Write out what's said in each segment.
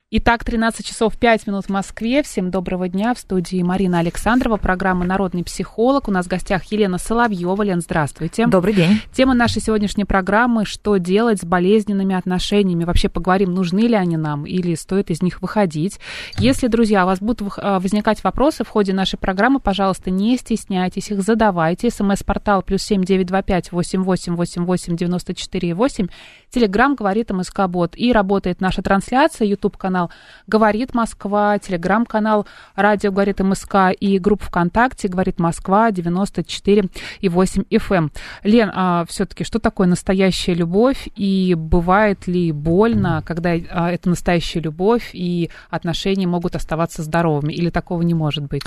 Итак, 13 часов 5 минут в Москве. Всем доброго дня. В студии Марина Александрова, программа «Народный психолог». У нас в гостях Елена Соловьева. Лен, здравствуйте. Добрый день. Тема нашей сегодняшней программы – что делать с болезненными отношениями. Вообще поговорим, нужны ли они нам или стоит из них выходить. Если, друзья, у вас будут возникать вопросы в ходе нашей программы, пожалуйста, не стесняйтесь, их задавайте. СМС-портал +7 925 88 88 94 8. Телеграм говорит МСК-бот. И работает наша трансляция, YouTube-канал «Говорит Москва», телеграм-канал «Радио говорит МСК» и группа ВКонтакте «Говорит Москва» 94,8 FM. Лен, все-таки, что такое настоящая любовь и бывает ли больно, когда это настоящая любовь и отношения могут оставаться здоровыми, или такого не может быть?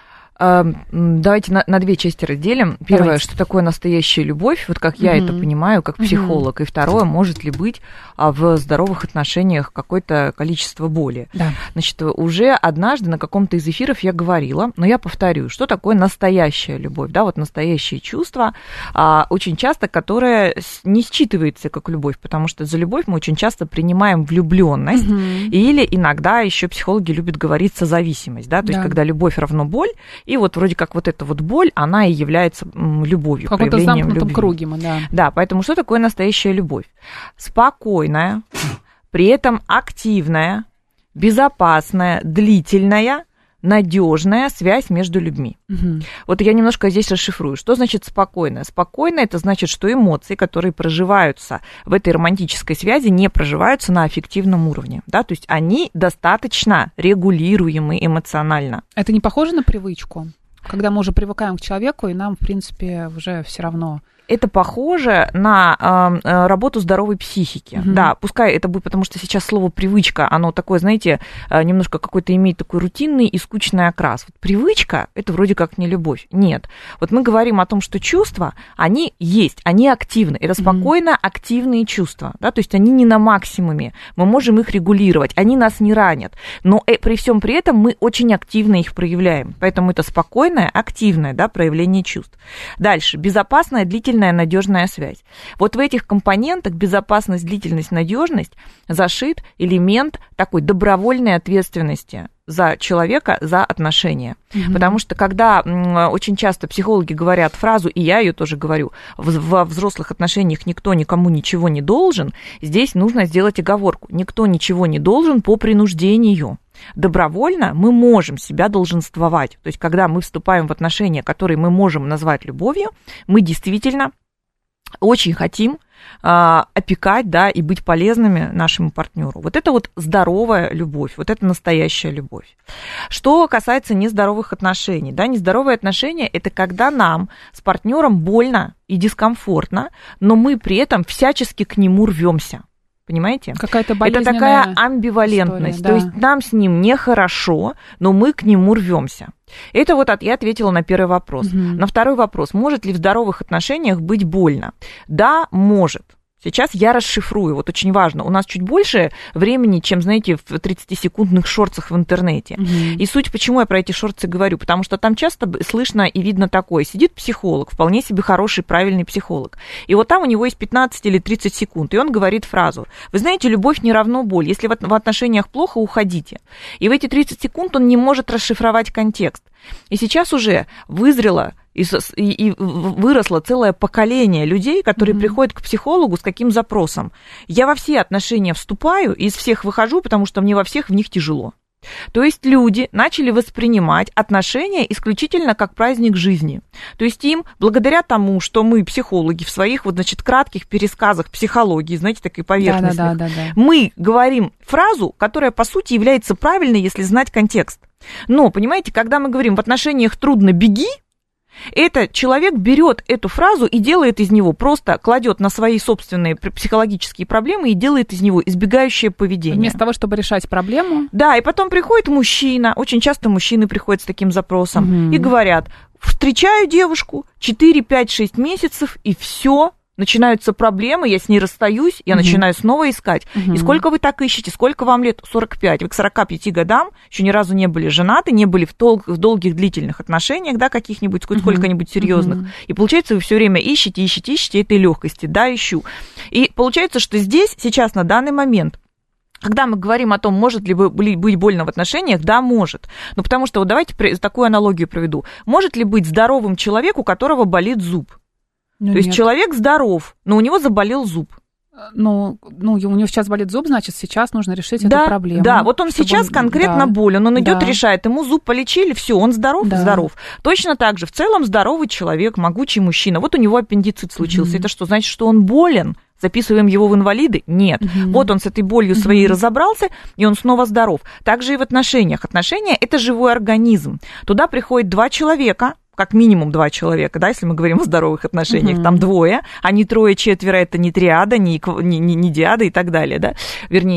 Давайте на две части разделим. Первое, Давайте. что такое настоящая любовь, вот как я это понимаю, как психолог. И второе, может ли быть в здоровых отношениях какое-то количество боли. Да. Значит, уже однажды на каком-то из эфиров я говорила, но я повторю, что такое настоящая любовь, да, вот настоящее чувство, очень часто, которое не считывается как любовь, потому что за любовь мы очень часто принимаем влюбленность, или иногда еще психологи любят говорить созависимость, да, то есть когда любовь равно боль, и вот вроде как вот эта вот боль, она и является любовью, в каком-то проявлением замкнутом любви. круге мы, да. Да, поэтому что такое настоящая любовь? Спокойная, при этом активная, безопасная, длительная, надежная связь между людьми. Вот я немножко здесь расшифрую. Что значит спокойная? Спокойная – это значит, что эмоции, которые проживаются в этой романтической связи, не проживаются на аффективном уровне. Да? То есть они достаточно регулируемы эмоционально. Это не похоже на привычку? Когда мы уже привыкаем к человеку, и нам, в принципе, уже все равно... Это похоже на работу здоровой психики. Да, пускай это будет, потому что сейчас слово «привычка», оно такое, знаете, немножко какой-то имеет такой рутинный и скучный окрас. Вот привычка – это вроде как не любовь. Нет. Вот мы говорим о том, что чувства, они есть, они активны. Это спокойно активные чувства, да, то есть они не на максимуме. Мы можем их регулировать, они нас не ранят. Но при всем при этом мы очень активно их проявляем. Поэтому это спокойное, активное, да, проявление чувств. Дальше. Безопасная, длительная, надежная связь. Вот в этих компонентах безопасность, длительность, надежность зашит элемент такой добровольной ответственности за человека, за отношения. Потому что когда очень часто психологи говорят фразу, и я ее тоже говорю, во взрослых отношениях никто никому ничего не должен, здесь нужно сделать оговорку. Никто ничего не должен по принуждению. Добровольно мы можем себя долженствовать. То есть, когда мы вступаем в отношения, которые мы можем назвать любовью, мы действительно очень хотим опекать, да, и быть полезными нашему партнеру. Вот это вот здоровая любовь, вот это настоящая любовь. Что касается нездоровых отношений, да, нездоровые отношения – это когда нам с партнером больно и дискомфортно, но мы при этом всячески к нему рвемся. Понимаете? Какая-то болезненная это такая амбивалентность. история, да. То есть нам с ним нехорошо, но мы к нему рвемся. Это вот я ответила на первый вопрос. На второй вопрос. Может ли в здоровых отношениях быть больно? Да, может. Сейчас я расшифрую, вот очень важно. У нас чуть больше времени, чем, знаете, в 30-секундных шортсах в интернете. И суть, почему я про эти шорты говорю, потому что там часто слышно и видно такое. Сидит психолог, вполне себе хороший, правильный психолог. И вот там у него есть 15 или 30 секунд, и он говорит фразу. Вы знаете, любовь не равно боль. Если в отношениях плохо, уходите. И в эти 30 секунд он не может расшифровать контекст. И сейчас уже вызрело и выросло целое поколение людей, которые приходят к психологу с каким запросом? Я во все отношения вступаю, из всех выхожу, потому что мне во всех в них тяжело. То есть люди начали воспринимать отношения исключительно как праздник жизни. То есть им, благодаря тому, что мы, психологи, в своих вот, значит, кратких пересказах психологии, знаете, такой поверхностных, мы говорим фразу, которая, по сути, является правильной, если знать контекст. Но, понимаете, когда мы говорим «в отношениях трудно, беги», этот человек берет эту фразу и делает из него, просто кладет на свои собственные психологические проблемы и делает из него избегающее поведение. Вместо того, чтобы решать проблему. Да, и потом приходит мужчина, очень часто мужчины приходят с таким запросом и говорят: встречаю девушку 4, 5, 6 месяцев, и все. Начинаются проблемы, я с ней расстаюсь, я начинаю снова искать. И сколько вы так ищете? Сколько вам лет? 45. Вы к 45 годам еще ни разу не были женаты, не были в долгих длительных отношениях, да, каких-нибудь, сколько-нибудь серьезных. И получается, вы все время ищете этой легкости. Да, ищу. И получается, что здесь, сейчас, на данный момент, Когда мы говорим о том, может ли быть больно в отношениях, да, может. Ну, потому что, вот давайте такую аналогию проведу. Может ли быть здоровым человек, у которого болит зуб? То есть человек здоров, но у него заболел зуб. Ну, у него сейчас болит зуб, значит, сейчас нужно решить эту проблему. Да, вот он сейчас конкретно болен, он идет, решает, ему зуб полечили, все, он здоров, здоров. Точно так же, в целом здоровый человек, могучий мужчина, вот у него аппендицит случился, это что, значит, что он болен? Записываем его в инвалиды? Нет. Вот он с этой болью своей разобрался, и он снова здоров. Также и в отношениях. Отношения – это живой организм. Туда приходит 2 человека, как минимум 2 человека, да, если мы говорим о здоровых отношениях, там 2, а не 3, 4, это не триада, не диада и так далее, да, вернее,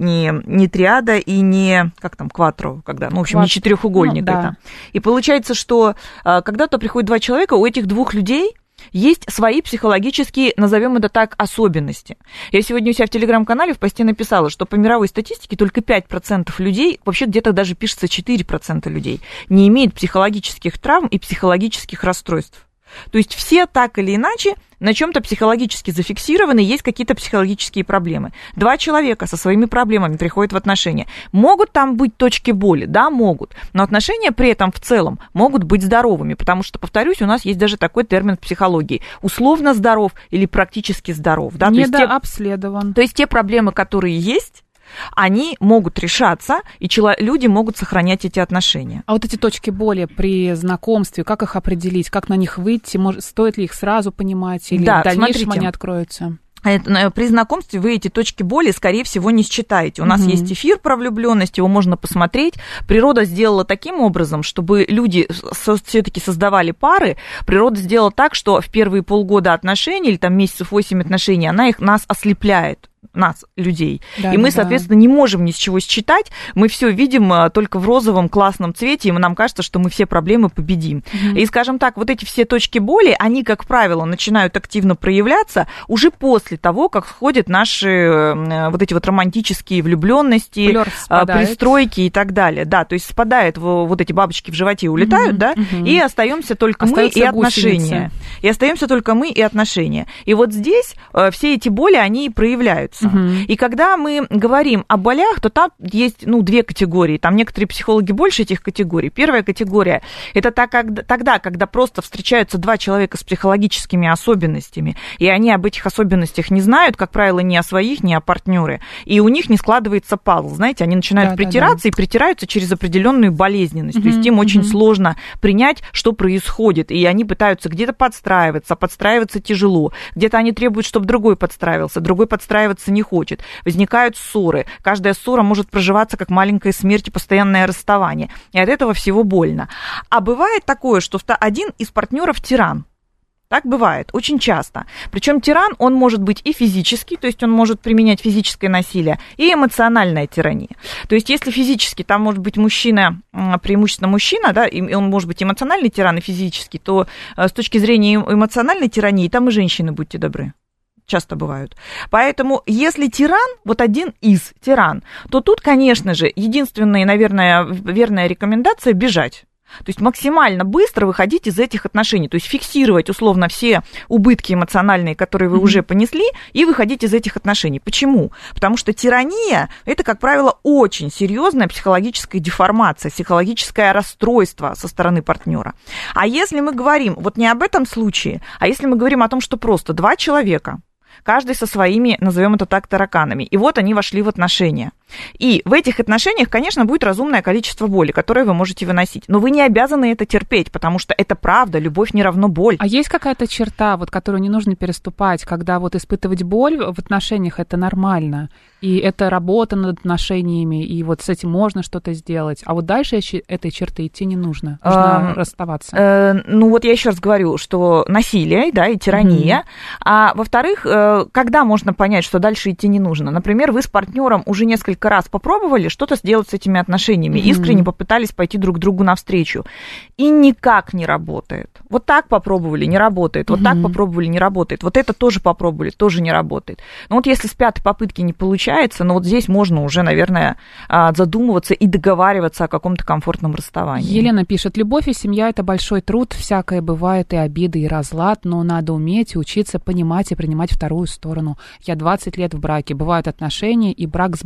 не триада и не, как там, кватро, когда, ну, в общем, не четырехугольник это. И получается, что когда-то приходит 2 человека, у этих 2 людей есть свои психологические, назовем это так, особенности. Я сегодня у себя в телеграм-канале в посте написала, что по мировой статистике только 5% людей, вообще где-то даже пишется 4% людей, не имеет психологических травм и психологических расстройств. То есть все так или иначе на чем-то психологически зафиксированы, есть какие-то психологические проблемы. 2 человека со своими проблемами приходят в отношения. Могут там быть точки боли? Да, могут. Но отношения при этом в целом могут быть здоровыми, потому что, повторюсь, у нас есть даже такой термин в психологии. Условно здоров или практически здоров. Да? Недообследован. То есть те проблемы, которые есть, они могут решаться, и люди могут сохранять эти отношения. А вот эти точки боли при знакомстве, как их определить, как на них выйти, стоит ли их сразу понимать, или в дальнейшем они откроются? При знакомстве вы эти точки боли, скорее всего, не считаете. У нас есть эфир про влюбленность, его можно посмотреть. Природа сделала таким образом, чтобы люди все-таки создавали пары. Природа сделала так, что в первые полгода отношений, или там месяцев 8 отношений, нас ослепляет. Нас, людей. И мы, соответственно, не можем ни с чего считать. Мы все видим только в розовом классном цвете, и нам кажется, что мы все проблемы победим. И, скажем так, вот эти все точки боли, они, как правило, начинают активно проявляться уже после того, как сходят наши вот эти вот романтические влюбленности, пристройки и так далее. Да, то есть спадают вот эти бабочки в животе, улетают, да, и остаемся только мы и отношения. И остаемся только мы и отношения. И вот здесь все эти боли, они проявляются. И когда мы говорим о болях, то там есть, 2 категории. Там некоторые психологи больше этих категорий. Первая категория – это тогда, когда просто встречаются 2 человека с психологическими особенностями, и они об этих особенностях не знают, как правило, ни о своих, ни о партнере. И у них не складывается пазл. Знаете, они начинают притираться и притираются через определенную болезненность. То есть им очень сложно принять, что происходит. И они пытаются где-то подстраиваться тяжело. Где-то они требуют, чтобы другой подстраивался, другой подстраиваться не хочет. Возникают ссоры. Каждая ссора может проживаться как маленькая смерть и постоянное расставание. И от этого всего больно. А бывает такое, что один из партнеров тиран. Так бывает, очень часто. Причем тиран, он может быть и физический, то есть он может применять физическое насилие, и эмоциональная тирания. То есть если физически, там может быть мужчина, преимущественно мужчина, да, и он может быть эмоциональный тиран и физический, то с точки зрения эмоциональной тирании, там и женщины, будьте добры. Часто бывают. Поэтому, если тиран, вот один из тиран, то тут, конечно же, единственная, наверное, верная рекомендация – бежать. То есть максимально быстро выходить из этих отношений, то есть фиксировать условно все убытки эмоциональные, которые вы уже понесли, и выходить из этих отношений. Почему? Потому что тирания – это, как правило, очень серьезная психологическая деформация, психологическое расстройство со стороны партнера. А если мы говорим вот не об этом случае, а если мы говорим о том, что просто 2 человека, каждый со своими, назовем это так, тараканами. И вот они вошли в отношения. И в этих отношениях, конечно, будет разумное количество боли, которое вы можете выносить. Но вы не обязаны это терпеть, потому что это правда, любовь не равно боль. А есть какая-то черта, вот, которую не нужно переступать, когда вот испытывать боль в отношениях – это нормально, и это работа над отношениями, и вот с этим можно что-то сделать. А вот дальше этой черты идти не нужно, нужно расставаться. Вот я еще раз говорю, что насилие, да, и тирания. А во-вторых, когда можно понять, что дальше идти не нужно? Например, вы с партнером уже несколько раз попробовали что-то сделать с этими отношениями, искренне попытались пойти друг другу навстречу, и никак не работает. Вот так попробовали, не работает, вот так попробовали, не работает, вот это тоже попробовали, тоже не работает. Но вот если с 5-й попытки не получается, но вот здесь можно уже, наверное, задумываться и договариваться о каком-то комфортном расставании. Елена пишет: любовь и семья – это большой труд, всякое бывает, и обиды, и разлад, но надо уметь и учиться понимать и принимать вторую сторону. Я 20 лет в браке, бывают отношения и брак с больными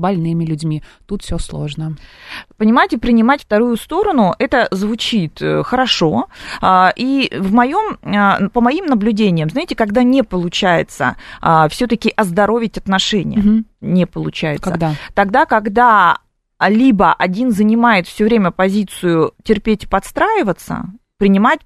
людьми. Тут все сложно. Понимаете, принимать вторую сторону, это звучит хорошо. И по моим наблюдениям, знаете, когда не получается все-таки оздоровить отношения, не получается. Когда? Тогда, когда либо один занимает все время позицию терпеть и подстраиваться, принимать,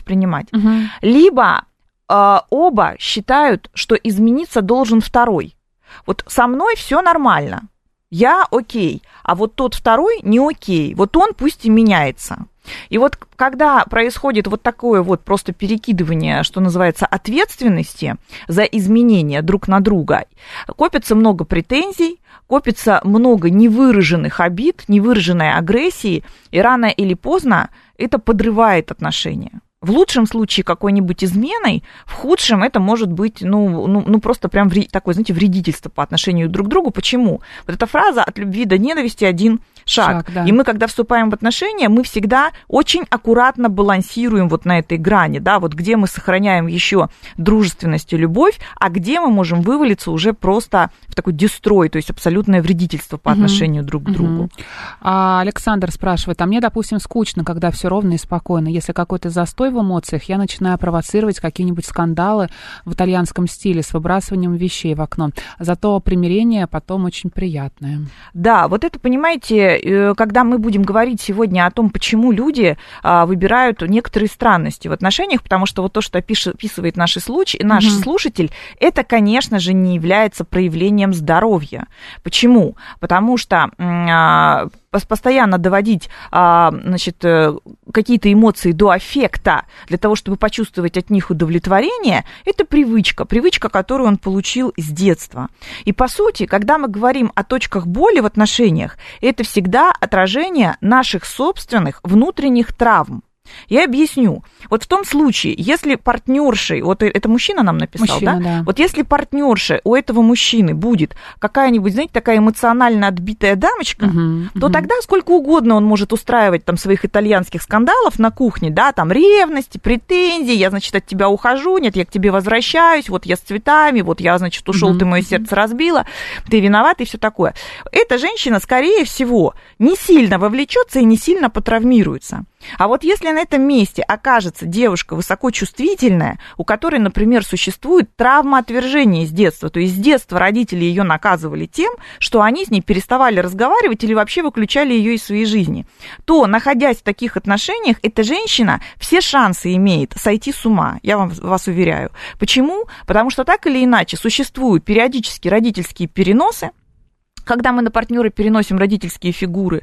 либо оба считают, что измениться должен второй. Вот со мной все нормально, я окей, а вот тот второй не окей, вот он пусть и меняется. И вот когда происходит вот такое вот просто перекидывание, что называется, ответственности за изменения друг на друга, копится много претензий, копится много невыраженных обид, невыраженной агрессии, и рано или поздно это подрывает отношения. В лучшем случае какой-нибудь изменой, в худшем это может быть, просто прям такое, знаете, вредительство по отношению друг к другу. Почему? Вот эта фраза «от любви до ненависти один шаг». Да. И мы, когда вступаем в отношения, мы всегда очень аккуратно балансируем вот на этой грани, да, вот где мы сохраняем еще дружественность и любовь, а где мы можем вывалиться уже просто в такой дестрой, то есть абсолютное вредительство по отношению друг к другу. Александр спрашивает, мне, допустим, скучно, когда все ровно и спокойно, если какой-то застой в эмоциях, я начинаю провоцировать какие-нибудь скандалы в итальянском стиле с выбрасыванием вещей в окно. Зато примирение потом очень приятное. Да, вот это, понимаете, когда мы будем говорить сегодня о том, почему люди выбирают некоторые странности в отношениях, потому что вот то, что описывает наш слушатель, это, конечно же, не является проявлением здоровья. Почему? Потому что постоянно доводить, какие-то эмоции до аффекта для того, чтобы почувствовать от них удовлетворение, это привычка, которую он получил с детства. И, по сути, когда мы говорим о точках боли в отношениях, это всегда отражение наших собственных внутренних травм. Я объясню. Вот в том случае, если партнершей, вот это мужчина нам написал, да? Вот если партнершей у этого мужчины будет какая-нибудь, знаете, такая эмоционально отбитая дамочка, то тогда сколько угодно он может устраивать там своих итальянских скандалов на кухне, да, там ревности, претензии, я, значит, от тебя ухожу, нет, я к тебе возвращаюсь, вот я с цветами, вот я, значит, ушел, ты мое сердце разбила, ты виноват и все такое. Эта женщина, скорее всего, не сильно вовлечется и не сильно потравмируется. А вот если на этом месте окажется девушка высокочувствительная, у которой, например, существует травма отвержения с детства, то есть с детства родители ее наказывали тем, что они с ней переставали разговаривать или вообще выключали ее из своей жизни, то, находясь в таких отношениях, эта женщина все шансы имеет сойти с ума, я вас уверяю. Почему? Потому что так или иначе существуют периодически родительские переносы, когда мы на партнера переносим родительские фигуры,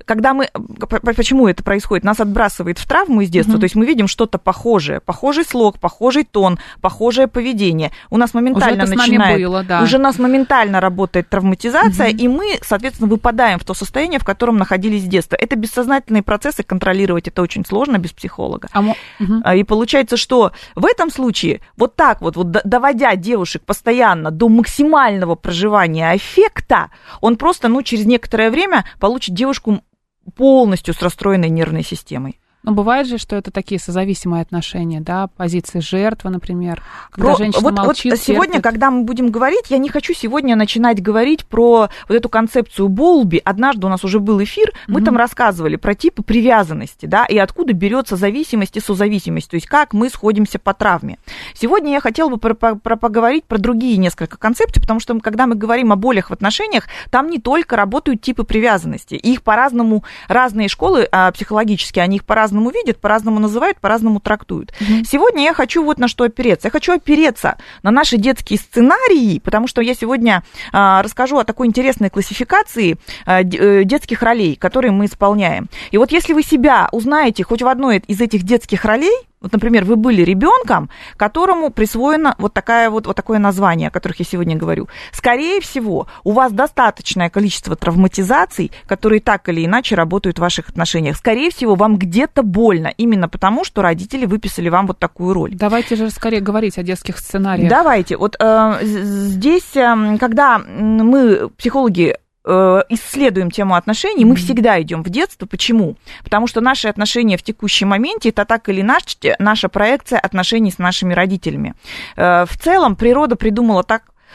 почему это происходит? Нас отбрасывает в травму из детства, то есть мы видим что-то похожее, похожий слог, похожий тон, похожее поведение. У нас моментально уже нас моментально работает травматизация, и мы, соответственно, выпадаем в то состояние, в котором находились с детства. Это бессознательные процессы, контролировать это очень сложно без психолога. И получается, что в этом случае вот так вот доводя девушек постоянно до максимального проживания аффекта, он просто, через некоторое время получит девушку полностью с расстроенной нервной системой. Но бывает же, что это такие созависимые отношения, да, позиции жертвы, например, когда женщина молчит, вот сегодня, терпит. Когда мы будем говорить, я не хочу сегодня начинать говорить про вот эту концепцию Болби. Однажды у нас уже был эфир, мы там рассказывали про типы привязанности, да, и откуда берется зависимость и созависимость, то есть как мы сходимся по травме. Сегодня я хотела бы поговорить про другие несколько концепций, потому что когда мы говорим о болях в отношениях, там не только работают типы привязанности, их по-разному, разные школы психологические, они их по-разному видят, по-разному называют, по-разному трактуют. Сегодня я хочу вот на что опереться. Я хочу опереться на наши детские сценарии, потому что я сегодня расскажу о такой интересной классификации детских ролей, которые мы исполняем. И вот если вы себя узнаете хоть в одной из этих детских ролей, вот, например, вы были ребенком, которому присвоено вот такое название, о которых я сегодня говорю. Скорее всего, у вас достаточное количество травматизаций, которые так или иначе работают в ваших отношениях. Скорее всего, вам где-то больно, именно потому, что родители выписали вам вот такую роль. Давайте же скорее говорить о детских сценариях. Давайте. Вот здесь, когда мы, психологи, исследуем тему отношений, мы всегда идем в детство. Почему? Потому что наши отношения в текущем моменте – это так или иначе наша проекция отношений с нашими родителями. В целом природа придумала так,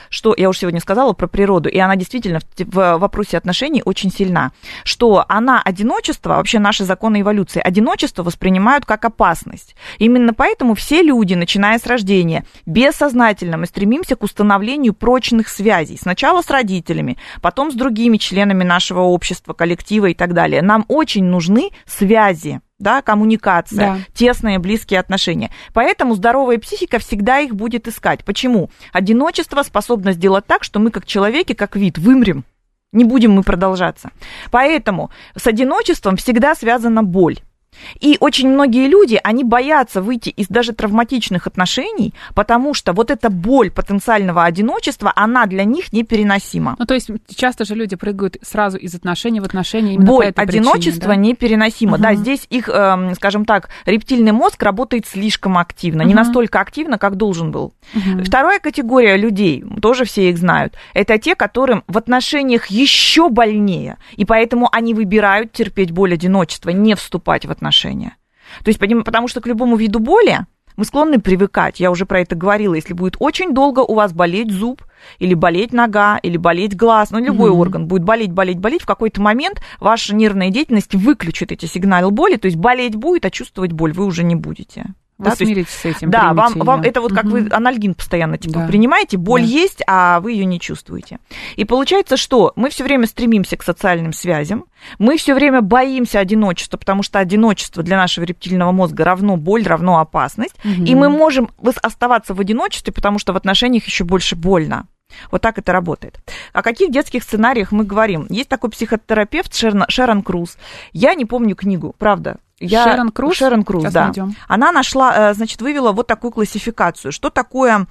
что я уже сегодня сказала про природу, и она действительно в вопросе отношений очень сильна, что она одиночество, вообще наши законы эволюции, одиночество воспринимают как опасность. Именно поэтому все люди, начиная с рождения, бессознательно мы стремимся к установлению прочных связей. Сначала с родителями, потом с другими членами нашего общества, коллектива и так далее. Нам очень нужны связи. Да, коммуникация, тесные, близкие отношения. Поэтому здоровая психика всегда их будет искать. Почему? Одиночество способно сделать так, что мы как человеки, как вид, вымрем. Не будем мы продолжаться. Поэтому с одиночеством всегда связана боль. И очень многие люди, они боятся выйти из даже травматичных отношений, потому что вот эта боль потенциального одиночества, она для них непереносима. Ну, то есть часто же люди прыгают сразу из отношений в отношения именно боль, по этой одиночество причине, да? непереносимо. Да, здесь их, скажем так, рептильный мозг работает слишком активно, не настолько активно, как должен был. Вторая категория людей, тоже все их знают, это те, которым в отношениях еще больнее, и поэтому они выбирают терпеть боль одиночества, не вступать в отношения. То есть, потому что к любому виду боли мы склонны привыкать. Я уже про это говорила. Если будет очень долго у вас болеть зуб, или болеть нога, или болеть глаз, ну, любой орган будет болеть, в какой-то момент ваша нервная деятельность выключит эти сигналы боли, то есть болеть будет, а чувствовать боль вы уже не будете. Вы смиритесь с этим. Да, вам это вот как вы анальгин постоянно принимаете, боль есть, а вы ее не чувствуете. И получается, что мы все время стремимся к социальным связям, мы все время боимся одиночества, потому что одиночество для нашего рептильного мозга равно боль, равно опасность, и мы можем оставаться в одиночестве, потому что в отношениях еще больше больно. Вот так это работает. О каких детских сценариях мы говорим? Есть такой психотерапевт Шерон Круз. Я не помню книгу, правда. Шерон Круз, да. Найдем. Она нашла, значит, вывела вот такую классификацию. Что такое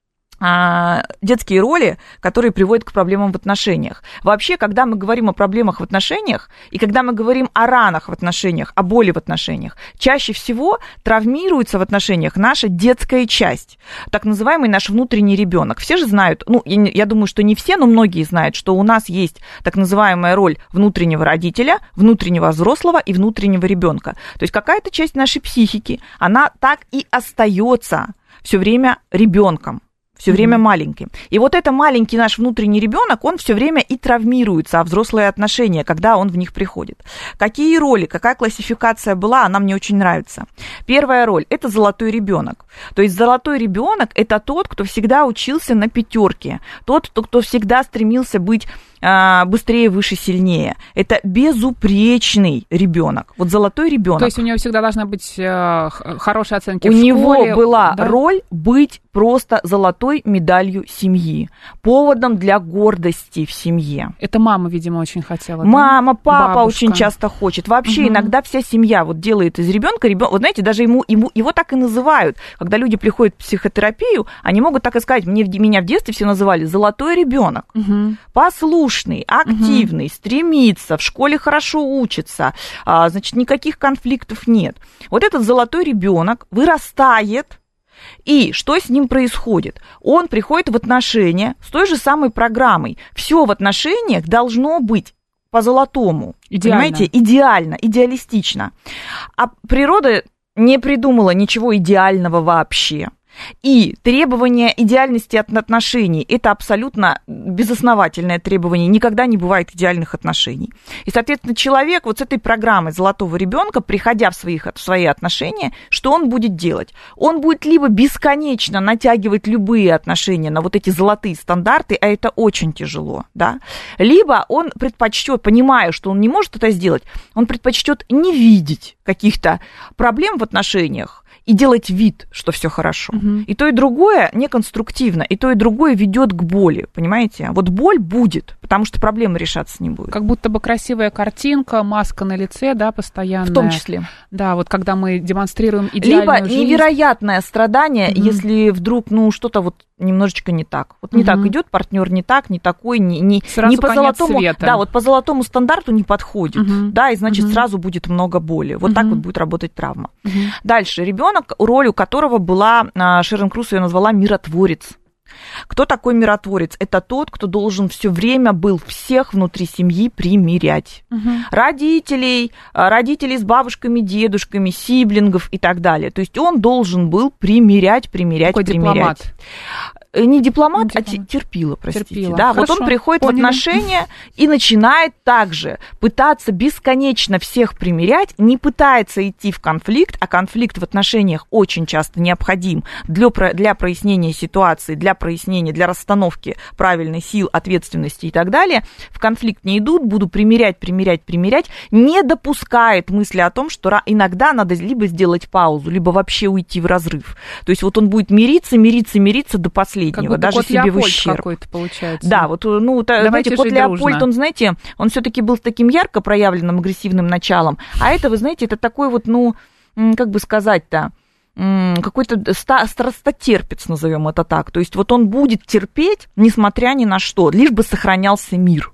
детские роли, которые приводят к проблемам в отношениях. Вообще, когда мы говорим о проблемах в отношениях, и когда мы говорим о ранах в отношениях, о боли в отношениях, чаще всего травмируется в отношениях наша детская часть, так называемый наш внутренний ребенок. Все же знают, ну, я думаю, что не все, но многие знают, что у нас есть так называемая роль внутреннего родителя, внутреннего взрослого и внутреннего ребенка. То есть какая-то часть нашей психики, она так и остается все время ребенком. Все время маленьким. И вот это маленький наш внутренний ребенок, он все время и травмируется, а взрослые отношения, когда он в них приходит. Какие роли, какая классификация была, она мне очень нравится. Первая роль – это золотой ребенок. То есть золотой ребенок – это тот, кто всегда учился на пятерке, тот, кто всегда стремился быть быстрее, выше, сильнее. Это безупречный ребенок. Вот золотой ребенок. То есть у него всегда должна быть хорошие оценки в школе. У него была роль быть просто золотой медалью семьи, поводом для гордости в семье. Это мама, видимо, очень хотела. Мама, папа очень часто хочет. Вообще иногда вся семья вот делает из ребенка. Вот знаете, даже его так и называют. Когда люди приходят в психотерапию, они могут так и сказать: меня в детстве все называли золотой ребенок, послушный, активный, стремится, в школе хорошо учится, значит, никаких конфликтов нет. Вот этот золотой ребенок вырастает. И что с ним происходит? Он приходит в отношения с той же самой программой. Все в отношениях должно быть по-золотому. Идеально. Понимаете? Идеально, идеалистично. А природа не придумала ничего идеального вообще. И требование идеальности отношений – это абсолютно безосновательное требование. Никогда не бывает идеальных отношений. И, соответственно, человек вот с этой программой золотого ребенка, приходя в свои отношения, что он будет делать? Он будет либо бесконечно натягивать любые отношения на вот эти золотые стандарты, а это очень тяжело, да? Либо он предпочтет, понимая, что он не может это сделать, он предпочтет не видеть каких-то проблем в отношениях и делать вид, что все хорошо. И то, и другое неконструктивно, и то, и другое ведет к боли, понимаете? Вот боль будет, потому что проблемы решаться не будут. Как будто бы красивая картинка, маска на лице, да, постоянная. В том числе. Да, вот когда мы демонстрируем идеальную жизнь. Либо невероятное страдание, если вдруг, что-то вот немножечко не так. Вот не так идет партнер, не так, не такой, не по золотому, света. Да, вот по золотому стандарту не подходит, да, и значит сразу будет много боли. Вот так вот будет работать травма. Дальше ребенок, роль у которого была, Шерон Круз ее назвала миротворец. Кто такой миротворец? Это тот, кто должен все время был всех внутри семьи примирять. Родителей с бабушками, дедушками, сиблингов и так далее. То есть он должен был примирять. Такой дипломат. Не дипломат, а терпила, простите. Терпила. Да, Хорошо, вот он приходит поняли. в отношения и начинает также пытаться бесконечно всех примирять, не пытается идти в конфликт, а конфликт в отношениях очень часто необходим для прояснения ситуации, для расстановки правильной сил, ответственности и так далее. В конфликт не идут, буду примирять, не допускает мысли о том, что иногда надо либо сделать паузу, либо вообще уйти в разрыв. То есть вот он будет мириться до последнего. Как будто даже кот себе в Леопольд ущерб. Какой-то получается. Да, вот, знаете, кот Леопольд, дружно. он, знаете, он все-таки был с таким ярко проявленным агрессивным началом, а это, вы знаете, это такой вот, как бы сказать-то, какой-то страстотерпец, назовем это так. То есть вот он будет терпеть, несмотря ни на что, лишь бы сохранялся мир.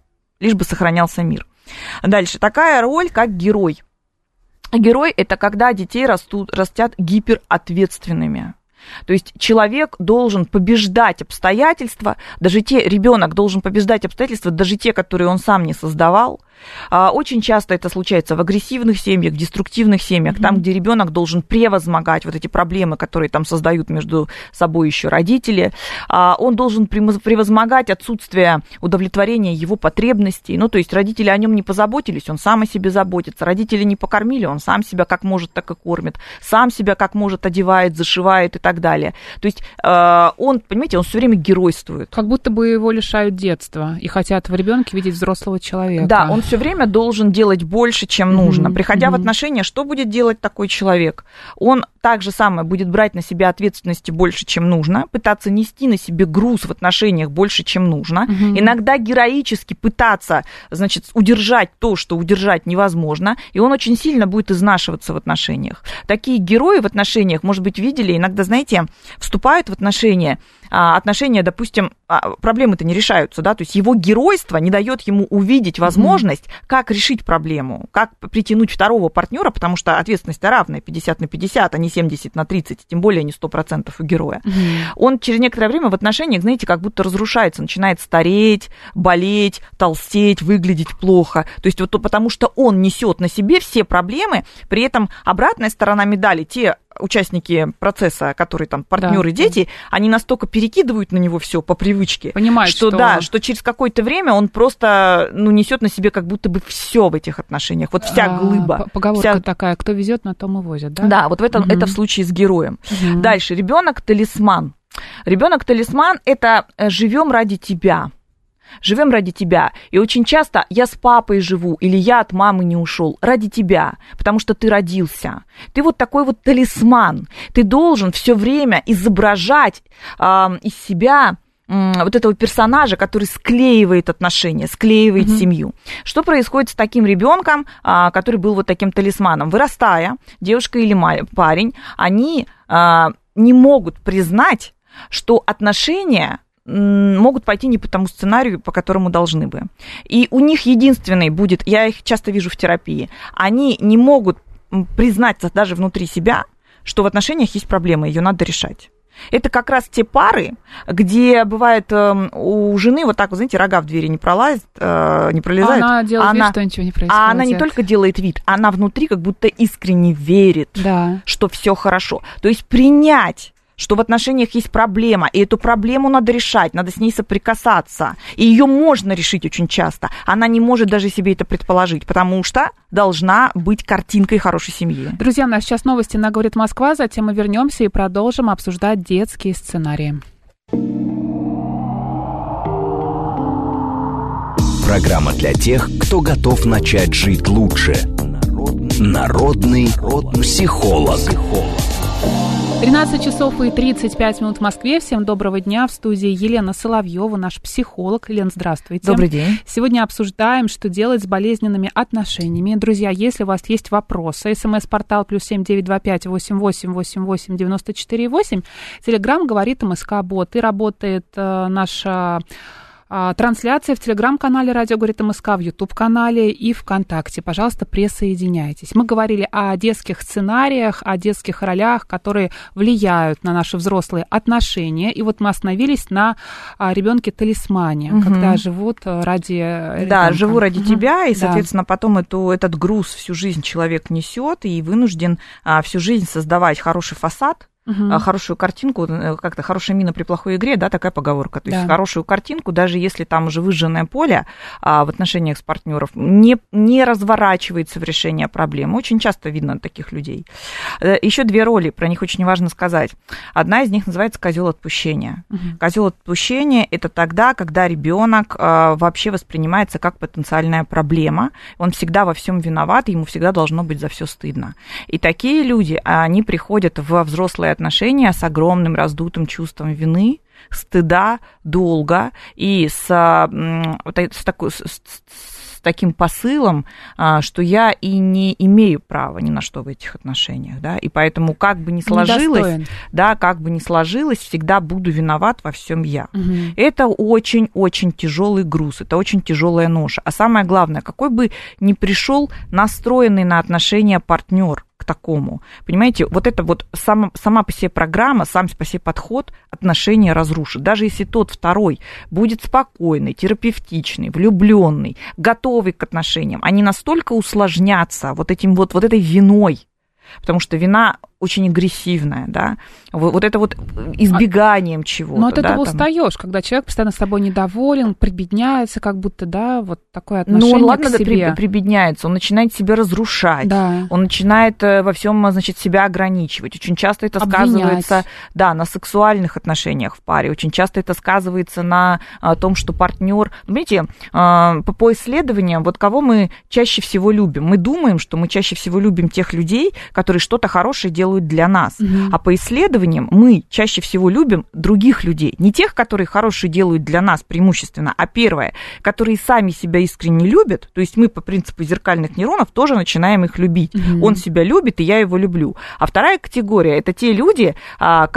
Дальше, такая роль, как герой. Герой – это когда детей растят гиперответственными. То есть человек должен побеждать обстоятельства, ребенок должен побеждать обстоятельства, даже те, которые он сам не создавал. Очень часто это случается в агрессивных семьях, в деструктивных семьях, там, где ребенок должен превозмогать вот эти проблемы, которые там создают между собой еще родители. Он должен превозмогать отсутствие удовлетворения его потребностей. То есть родители о нем не позаботились, он сам о себе заботится. Родители не покормили, он сам себя как может, так и кормит. Сам себя как может одевает, зашивает и так далее. То есть он, понимаете, он все время геройствует. Как будто бы его лишают детства и хотят в ребенке видеть взрослого человека. Да, он все время должен делать больше, чем нужно. Приходя в отношения, что будет делать такой человек? Он так же самое будет брать на себя ответственности больше, чем нужно, пытаться нести на себе груз в отношениях больше, чем нужно, иногда героически пытаться, удержать то, что удержать невозможно, и он очень сильно будет изнашиваться в отношениях. Такие герои в отношениях, может быть, видели, иногда, знаете, вступают в отношения, допустим, проблемы-то не решаются, да, то есть его геройство не дает ему увидеть возможность, как решить проблему, как притянуть второго партнера, потому что ответственность-то равная, 50/50, а не 70/30, тем более не 100% у героя. Он через некоторое время в отношениях, знаете, как будто разрушается, начинает стареть, болеть, толстеть, выглядеть плохо, то есть вот потому что он несет на себе все проблемы, при этом обратная сторона медали, те участники процесса, которые там партнеры, дети, они настолько перекидывают на него все по привычке, понимают, что через какое-то время он просто несет на себе как будто бы все в этих отношениях, вот вся глыба. Поговорка такая: кто везет, на том и возят, да? Да, вот это в случае с героем. Дальше, ребенок-талисман. Ребенок-талисман – это живем ради тебя. Живем ради тебя. И очень часто я с папой живу, или я от мамы не ушел ради тебя, потому что ты родился. Ты вот такой вот талисман. Ты должен все время изображать из себя вот этого персонажа, который склеивает отношения, склеивает семью. Что происходит с таким ребенком, который был вот таким талисманом? Вырастая, девушка или парень, они не могут признать, что отношения могут пойти не по тому сценарию, по которому должны бы. И у них единственный будет, я их часто вижу в терапии, они не могут признаться даже внутри себя, что в отношениях есть проблема, ее надо решать. Это как раз те пары, где бывает у жены вот так, знаете, рога в двери не пролазят, не пролезают. Она делает вид, что ничего не происходит. А она не только делает вид, она внутри как будто искренне верит, что все хорошо. То есть принять, что в отношениях есть проблема, и эту проблему надо решать, надо с ней соприкасаться. И ее можно решить очень часто. Она не может даже себе это предположить, потому что должна быть картинкой хорошей семьи. Друзья, у нас сейчас новости на «Говорит Москва», затем мы вернемся и продолжим обсуждать детские сценарии. Программа для тех, кто готов начать жить лучше. Народный психолог. 13 часов и 35 минут в Москве. Всем доброго дня. В студии Елена Соловьева, наш психолог. Лен, здравствуйте. Добрый день. Сегодня обсуждаем, что делать с болезненными отношениями. Друзья, если у вас есть вопросы, СМС-портал +7 925 88 88 94 8. Телеграм говорит МСК-бот. И работает наша трансляция в телеграм-канале «Радио говорит МСК», в YouTube-канале и ВКонтакте. Пожалуйста, присоединяйтесь. Мы говорили о детских сценариях, о детских ролях, которые влияют на наши взрослые отношения. И вот мы остановились на ребенке-талисмане, когда живут ради ребенка. Да, живу ради тебя, и, соответственно, потом этот груз всю жизнь человек несет и вынужден всю жизнь создавать хороший фасад, хорошую картинку, как-то хорошая мина при плохой игре, да, такая поговорка. То есть хорошую картинку, даже если там уже выжженное поле в отношениях с партнером, не разворачивается в решение проблемы. Очень часто видно таких людей. Еще 2 роли, про них очень важно сказать. Одна из них называется козел отпущения. Козел отпущения – это тогда, когда ребенок вообще воспринимается как потенциальная проблема. Он всегда во всем виноват, ему всегда должно быть за все стыдно. И такие люди, они приходят в взрослые отношения с огромным раздутым чувством вины, стыда, долга и с таким посылом, что я и не имею права ни на что в этих отношениях, да, и поэтому как бы ни сложилось, всегда буду виноват во всем я. Это очень-очень тяжелый груз, это очень тяжелая ноша. А самое главное, какой бы ни пришел настроенный на отношения партнер к такому, понимаете, вот это вот сама по себе программа, сам по себе подход отношения разрушит. Даже если тот второй будет спокойный, терапевтичный, влюбленный, готовый к отношениям, они настолько усложнятся вот этой виной, потому что вина очень агрессивная, да, вот это вот избеганием чего-то. Но от этого там устаешь, когда человек постоянно с тобой недоволен, прибедняется, как будто, да, вот такое отношение к себе. Ну, ладно, да, прибедняется, он начинает себя разрушать, он начинает во всем, значит, себя ограничивать. Очень часто это сказывается, да, на сексуальных отношениях в паре, очень часто это сказывается на том, что партнер, понимаете, по исследованиям, вот кого мы чаще всего любим, мы думаем, что мы чаще всего любим тех людей, которые что-то хорошее делают для нас. А по исследованиям мы чаще всего любим других людей. Не тех, которые хорошие делают для нас преимущественно, а первое, которые сами себя искренне любят, то есть мы по принципу зеркальных нейронов тоже начинаем их любить. Он себя любит, и я его люблю. А вторая категория – это те люди, для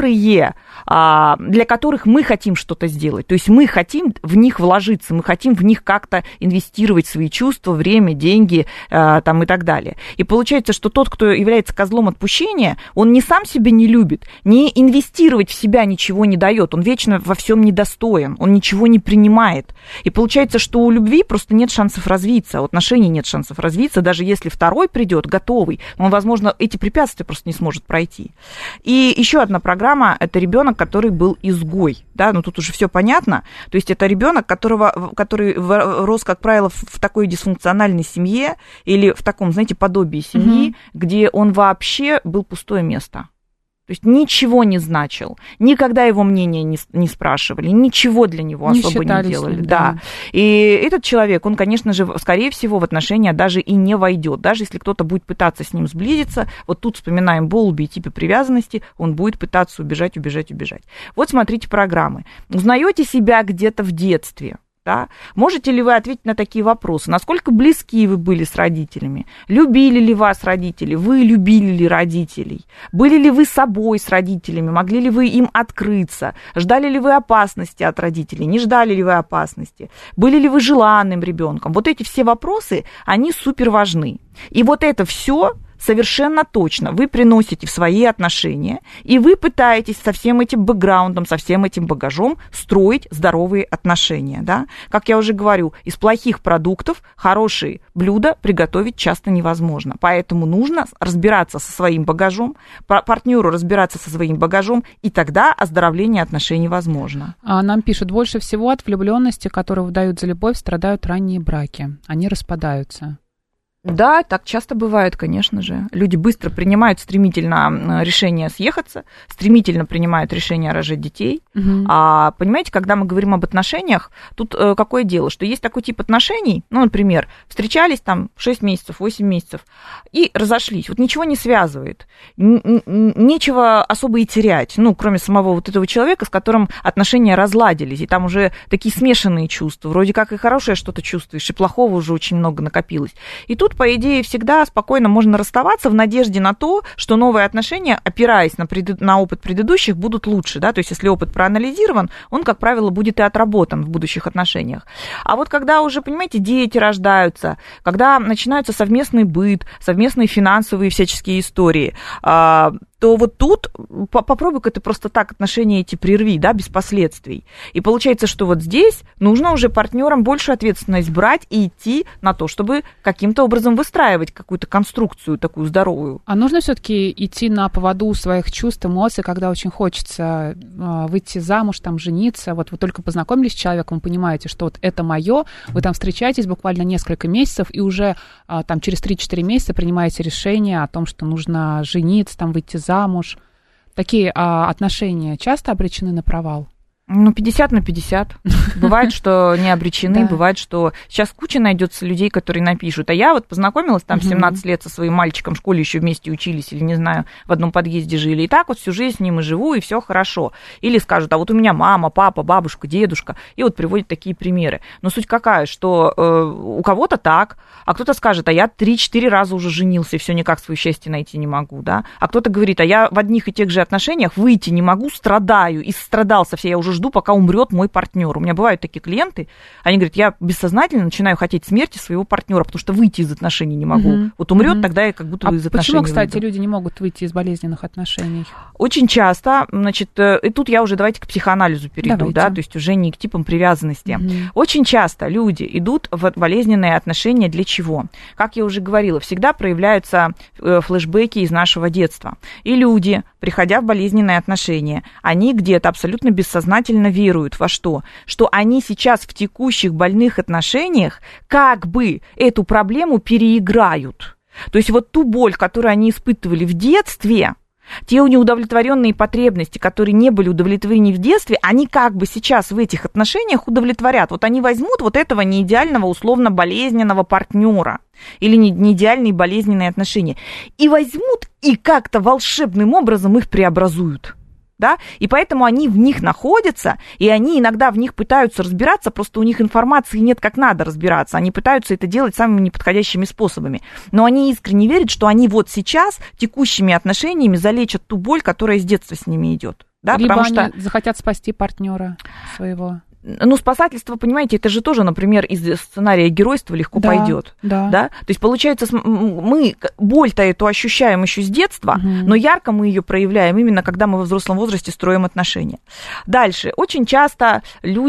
которых мы хотим что-то сделать. То есть мы хотим в них вложиться, мы хотим в них как-то инвестировать свои чувства, время, деньги там, и так далее. И получается, что тот, кто является козлом отпущения, он не сам себя не любит, не инвестировать в себя ничего не дает, он вечно во всем недостоин, он ничего не принимает. И получается, что у любви просто нет шансов развиться, у отношений нет шансов развиться, даже если второй придет готовый, он, возможно, эти препятствия просто не сможет пройти. И еще одна программа – это ребенок, который был изгой, да, ну тут уже все понятно, то есть это ребенок, который рос, как правило, в такой дисфункциональной семье или в таком, знаете, подобии семьи, где он вообще был пустое место. То есть ничего не значил, никогда его мнение не спрашивали, ничего для него особо не делали. Да. И этот человек, он, конечно же, скорее всего, в отношения даже и не войдет. Даже если кто-то будет пытаться с ним сблизиться, вот тут вспоминаем Боулби и типы привязанности, он будет пытаться убежать. Вот смотрите программы. Узнаете себя где-то в детстве? Да? Можете ли вы ответить на такие вопросы? Насколько близки вы были с родителями? Любили ли вас родители? Вы любили ли родителей? Были ли вы собой с родителями? Могли ли вы им открыться? Ждали ли вы опасности от родителей? Не ждали ли вы опасности? Были ли вы желанным ребенком? Вот эти все вопросы, они супер важны. И вот это все совершенно точно вы приносите в свои отношения, и вы пытаетесь со всем этим бэкграундом, со всем этим багажом строить здоровые отношения. Да? Как я уже говорю, из плохих продуктов хорошие блюда приготовить часто невозможно. Поэтому нужно разбираться со своим багажом, партнеру разбираться со своим багажом, и тогда оздоровление отношений возможно. Нам пишут, больше всего от влюбленности, которую выдают за любовь, страдают ранние браки. Они распадаются. Да, так часто бывает, конечно же. Люди быстро принимают стремительно решение съехаться, стремительно принимают решение рожать детей. А понимаете, когда мы говорим об отношениях, тут какое дело, что есть такой тип отношений, ну, например, встречались там 6 месяцев, 8 месяцев и разошлись. Вот ничего не связывает, нечего особо и терять, ну, кроме самого вот этого человека, с которым отношения разладились, и там уже такие смешанные чувства, вроде как и хорошее что-то чувствуешь, и плохого уже очень много накопилось. И тут, по идее, всегда спокойно можно расставаться в надежде на то, что новые отношения, опираясь на опыт предыдущих, будут лучше, да, то есть если опыт проанализирован, он, как правило, будет и отработан в будущих отношениях. А вот когда уже, понимаете, дети рождаются, когда начинается совместный быт, совместные финансовые всяческие истории, то вот тут попробуй-ка ты просто так отношения эти прерви, да, без последствий. И получается, что вот здесь нужно уже партнерам больше ответственность брать и идти на то, чтобы каким-то образом выстраивать какую-то конструкцию такую здоровую. А нужно все-таки идти на поводу своих чувств, эмоций, когда очень хочется выйти замуж, там, жениться. Вот вы только познакомились с человеком, вы понимаете, что вот это мое, вы там встречаетесь буквально несколько месяцев, и уже там через 3-4 месяца принимаете решение о том, что нужно жениться, там, выйти замуж. Такие отношения часто обречены на провал? 50 на 50. Бывает, что не обречены, бывает, что сейчас куча найдется людей, которые напишут. А я вот познакомилась там 17 лет со своим мальчиком, в школе еще вместе учились, или, не знаю, в одном подъезде жили. И так вот всю жизнь с ним и живу, и все хорошо. Или скажут, а вот у меня мама, папа, бабушка, дедушка. И вот приводят такие примеры. Но суть какая, что у кого-то так, а кто-то скажет, а я 3-4 раза уже женился, и все никак свое счастье найти не могу, да. А кто-то говорит, а я в одних и тех же отношениях выйти не могу, страдаю, и страдался все, я уже жду, пока умрет мой партнер. У меня бывают такие клиенты, они говорят, я бессознательно начинаю хотеть смерти своего партнера, потому что выйти из отношений не могу. Вот умрет, тогда я как будто из отношений почему, кстати, выйду. люди не могут выйти из болезненных отношений? Очень часто, значит, и тут я уже давайте к психоанализу перейду, да, то есть уже не к типам привязанности. Очень часто люди идут в болезненные отношения для чего? Как я уже говорила, всегда проявляются флешбеки из нашего детства. И люди, приходя в болезненные отношения, они где-то абсолютно бессознательно веруют во что? Что они сейчас в текущих больных отношениях как бы эту проблему переиграют. То есть вот ту боль, которую они испытывали в детстве, те неудовлетворенные потребности, которые не были удовлетворены в детстве, они как бы сейчас в этих отношениях удовлетворят. Вот они возьмут вот этого неидеального, условно болезненного партнера или неидеальные болезненные отношения и возьмут и как-то волшебным образом их преобразуют. Да? И поэтому они в них находятся, и они иногда в них пытаются разбираться, просто у них информации нет, как надо разбираться. Они пытаются это делать самыми неподходящими способами. Но они искренне верят, что они вот сейчас текущими отношениями залечат ту боль, которая с детства с ними идет. Да? Либо потому они захотят спасти партнера своего. Ну, спасательство, понимаете, это же тоже, например, из сценария геройства легко пойдет. Да? То есть, получается, мы боль-то эту ощущаем еще с детства, но ярко мы ее проявляем именно когда мы во взрослом возрасте строим отношения. Дальше. Очень часто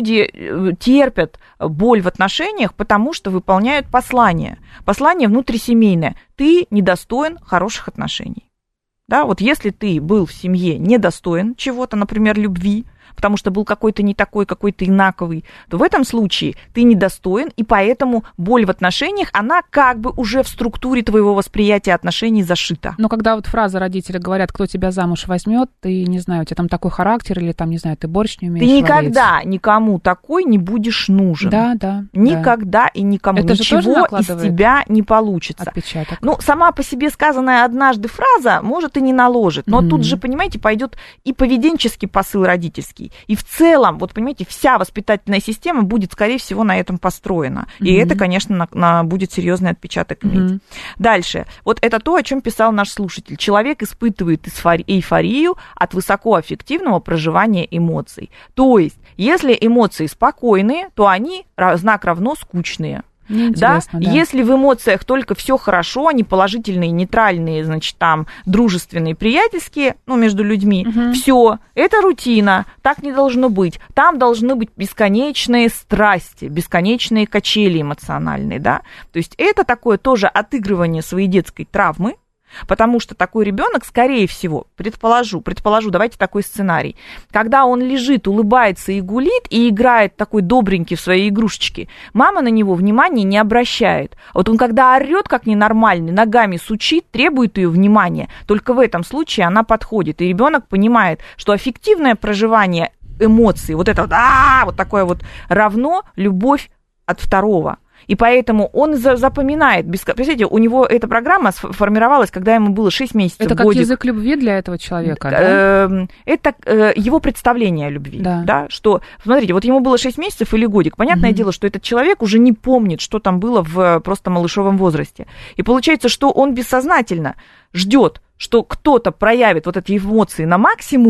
люди терпят боль в отношениях, потому что выполняют послание. Послание внутрисемейное. Ты недостоин хороших отношений. Да? Вот если ты был в семье недостоин чего-то, например, любви, потому что был какой-то не такой, какой-то инаковый, то в этом случае ты недостоин, и поэтому боль в отношениях, она как бы уже в структуре твоего восприятия отношений зашита. Но когда вот фраза родители говорят, кто тебя замуж возьмет, ты, не знаю, у тебя там такой характер, или там, не знаю, ты борщ не умеешь варить. Ты никогда никому такой не будешь нужен. Да. Никогда и никому. Это ничего из тебя не получится. Отпечаток. Ну, сама по себе сказанная однажды фраза, может, и не наложит, но тут же, понимаете, пойдет и поведенческий посыл родительский. И в целом, вот понимаете, вся воспитательная система будет, скорее всего, на этом построена. И это, конечно, будет серьезный отпечаток иметь. Дальше. Вот это то, о чем писал наш слушатель. Человек испытывает эйфорию от высокоаффективного проживания эмоций. То есть, если эмоции спокойные, то они знак равно скучные. Да? Если в эмоциях только все хорошо, они положительные, нейтральные, значит, там, дружественные, приятельские, ну, между людьми, все, это рутина, так не должно быть. Там должны быть бесконечные страсти, бесконечные качели эмоциональные, да. То есть это такое тоже отыгрывание своей детской травмы, потому что такой ребенок, скорее всего, предположу, давайте такой сценарий, когда он лежит, улыбается и гулит, и играет такой добренький в свои игрушечки, мама на него внимания не обращает. Вот он, когда орет как ненормальный, ногами сучит, требует ее внимания, только в этом случае она подходит, и ребенок понимает, что аффективное проживание эмоций, вот это вот такое вот равно любовь от второго. И поэтому он запоминает. Представляете, у него эта программа сформировалась, когда ему было 6 месяцев. Это как годик. Язык любви для этого человека, да? Это его представление о любви. Да, что, смотрите, вот ему было 6 месяцев или годик. Понятное дело, что этот человек уже не помнит, что там было в просто малышовом возрасте. И получается, что он бессознательно ждет, что кто-то проявит вот эти эмоции на максимум,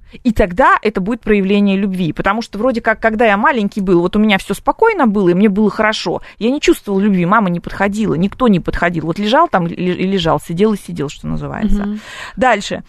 И тогда это будет проявление любви. Потому что вроде как, когда я маленький был, вот у меня все спокойно было, и мне было хорошо. Я не чувствовал любви, мама не подходила, никто не подходил. Вот лежал там и лежал, сидел и сидел, что называется. Дальше.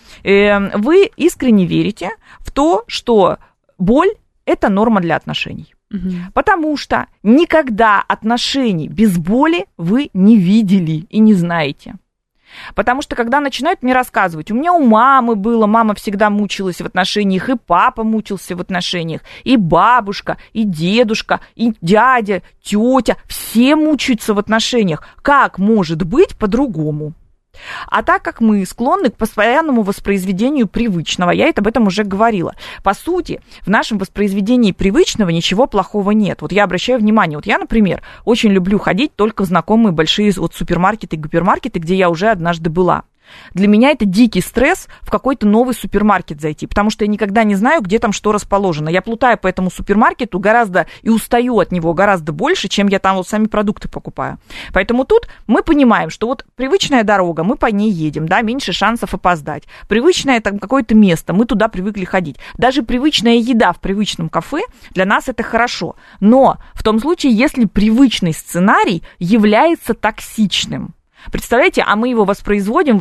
Вы искренне верите в то, что боль – это норма для отношений. Потому что никогда отношений без боли вы не видели и не знаете. Потому что, когда начинают мне рассказывать, у меня у мамы было, мама всегда мучилась в отношениях, и папа мучился в отношениях, и бабушка, и дедушка, и дядя, тетя, все мучаются в отношениях. Как может быть по-другому? А так как мы склонны к постоянному воспроизведению привычного, я об этом уже говорила, по сути, в нашем воспроизведении привычного ничего плохого нет. Вот я обращаю внимание, вот я, например, очень люблю ходить только в знакомые большие вот супермаркеты, гипермаркеты, где я уже однажды была. Для меня это дикий стресс в какой-то новый супермаркет зайти, потому что я никогда не знаю, где там что расположено. Я плутаю по этому супермаркету гораздо и устаю от него гораздо больше, чем я там вот сами продукты покупаю. Поэтому тут мы понимаем, что вот привычная дорога, мы по ней едем, да, меньше шансов опоздать. Привычное там какое-то место, мы туда привыкли ходить. Даже привычная еда в привычном кафе для нас это хорошо. Но в том случае, если привычный сценарий является токсичным. Представляете, а мы его воспроизводим.